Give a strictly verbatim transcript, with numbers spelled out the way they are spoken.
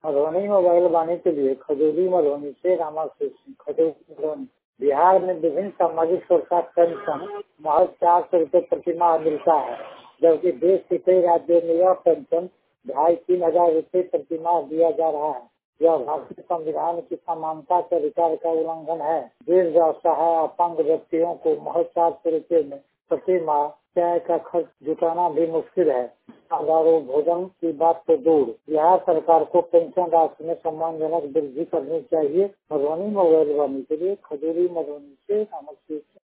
Madhubani mobile वाणी के लिए खजूरी मधुबनी से रामाशीष सिंह खजूरी मधुबनी। बिहार में विभिन्न सामाजिक सुरक्षा पेंशन महज चार सौ रूपए प्रति माह मिलता है, जबकि देश के कई राज्यों में यह पेंशन ढाई तीन हजार रूपए प्रति माह दिया जा रहा है। यह भारतीय संविधान की समानता के अधिकार का उल्लंघन है। देश असहाय अपंग व्यक्तियों को महज चार सौ रूपए में प्रति माह चाय का खर्च जुटाना भी मुश्किल है। हजारों भोजन की बात तो दूर, बिहार सरकार को पेंशन राशि में सम्मानजनक वृद्धि करनी चाहिए। मधुबनी मोबाइल वाणी के लिए खजूरी मधुबनी से रामशीष।